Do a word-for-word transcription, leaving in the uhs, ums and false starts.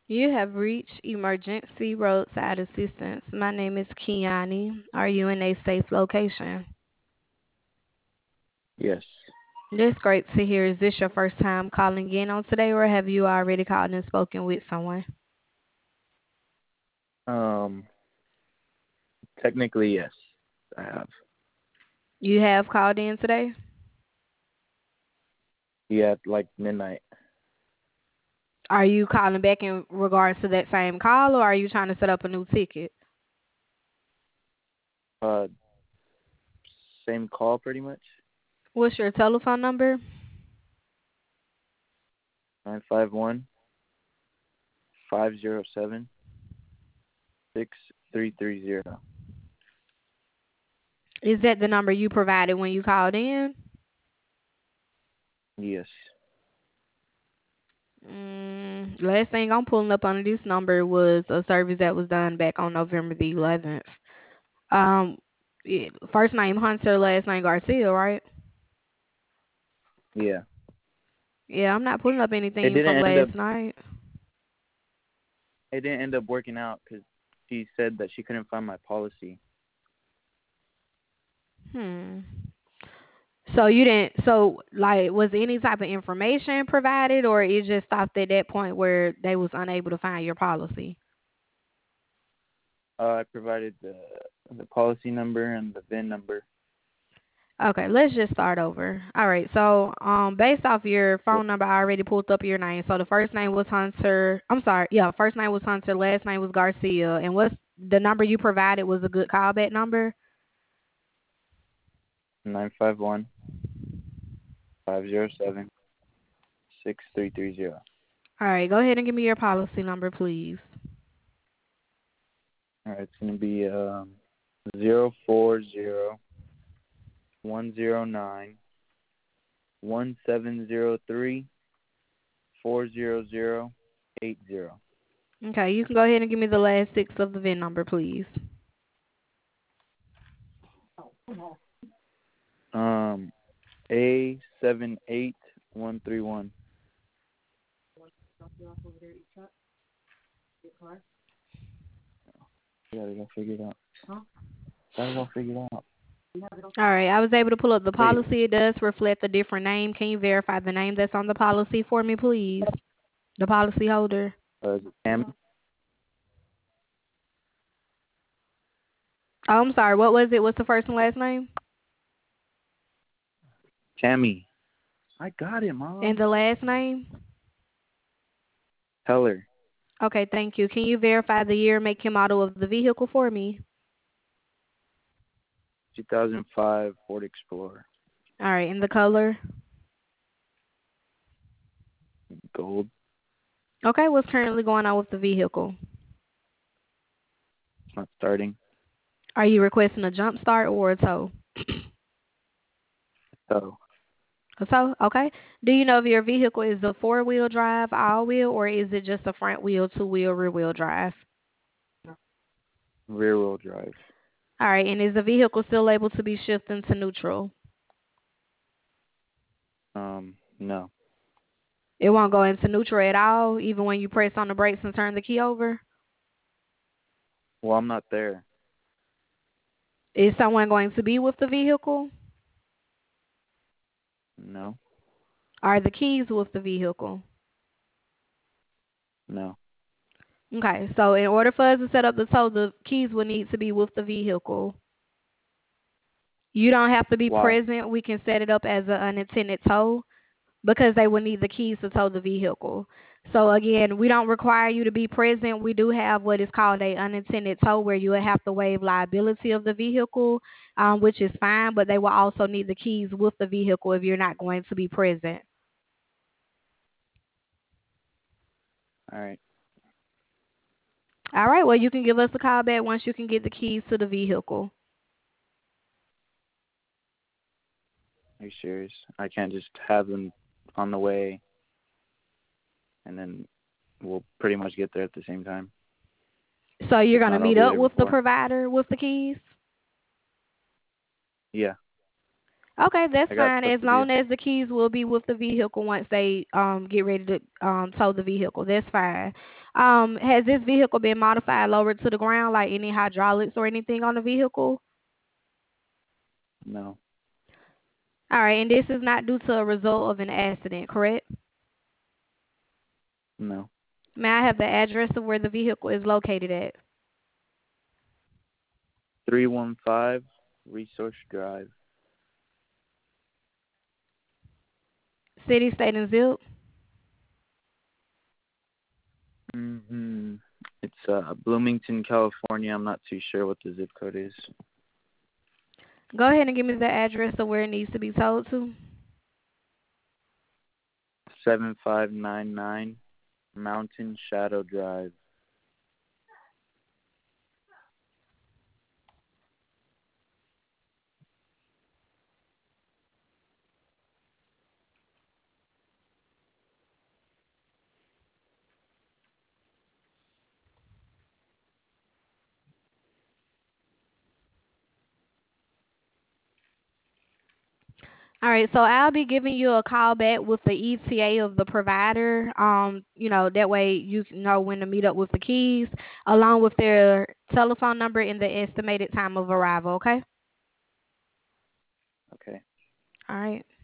You have reached emergency roadside assistance. My name is Kiani. Are you in a safe location? Yes. That's great to hear. Is this your first time calling in on today, or have you already called and spoken with someone? Um, Technically, yes, I have. You have called in today? Yeah, at like midnight. Are you calling back in regards to that same call, or are you trying to set up a new ticket? Uh, Same call, pretty much. What's your telephone number? Nine five one five zero seven six three three zero. Is that the number you provided when you called in? Yes. Mm, last thing I'm pulling up on this number was a service that was done back on November the eleventh. Um, it, first name Hunter, last name Garcia, right? Yeah. Yeah, I'm not pulling up It anything from didn't end up. last night. It didn't end up working out because she said that she couldn't find my policy. Hmm. So you didn't. So like, was any type of information provided, or it just stopped at that point where they was unable to find your policy? Uh, I provided the the policy number and the V I N number. Okay, let's just start over. All right. So, um, based off your Yeah. phone number, I already pulled up your name. So the first name was Hunter. I'm sorry. Yeah, first name was Hunter. Last name was Garcia. And what's the number you provided was a good callback number? Nine five one five zero seven six three three zero. All right. Go ahead and give me your policy number, please. All right, it's gonna be um zero four zero one zero nine one seven zero three four zero zero eight zero. Okay. You can go ahead and give me the last six of the V I N number, please. Um, A seven eight one three one. Gotta go figure it out. Gotta go figure it out. All right. I was able to pull up the Wait, policy. It does reflect a different name. Can you verify the name that's on the policy for me, please? The policy holder. uh, is it Tammy? Oh, I'm sorry. What was it? What's the first and last name? Tammy. I got it, And mom. the last name? Heller. Okay, thank you. Can you verify the year, make, and model of the vehicle for me? two thousand five Ford Explorer. All right, and the color? Gold. Okay, what's currently going on with the vehicle? It's not starting. Are you requesting a jump start or a tow? So, A tow, okay. Do you know if your vehicle is a four-wheel drive, all-wheel, or is it just a front wheel, two-wheel, rear-wheel drive? rear wheel drive. All right, and is the vehicle still able to be shifted into neutral? Um, no. It won't go into neutral at all, even when you press on the brakes and turn the key over? Well, I'm not there. Is someone going to be with the vehicle? No. Are the keys with the vehicle? No. Okay, so in order for us to set up the tow, the keys will need to be with the vehicle. You don't have to be Why? present. We can set it up as an unintended tow because they will need the keys to tow the vehicle. So again, we don't require you to be present. We do have what is called a unintended tow where you will have to waive liability of the vehicle, um, which is fine, but they will also need the keys with the vehicle if you're not going to be present. All right. All right, well, you can give us a call back once you can get the keys to the vehicle. Are you serious? I can't just have them on the way and then we'll pretty much get there at the same time. So you're If going to not, I'll meet be up there with the before. provider with the keys? Yeah. Okay, that's I got fine. stuff As to do. long as the keys will be with the vehicle once they um get ready to um tow the vehicle, that's fine. Um, has this vehicle been modified, lowered to the ground, like any hydraulics or anything on the vehicle? No. All right, and this is not due to a result of an accident, correct? No. May I have the address of where the vehicle is located at? three one five Resource Drive. City, state, and zip? Mm-hmm. It's uh, Bloomington, California. I'm not too sure what the zip code is. Go ahead and give me the address of where it needs to be towed to. seven five nine nine Mountain Shadow Drive. All right, so I'll be giving you a call back with the E T A of the provider. Um, you know, that way you can know when to meet up with the keys, along with their telephone number and the estimated time of arrival, okay? Okay. All right.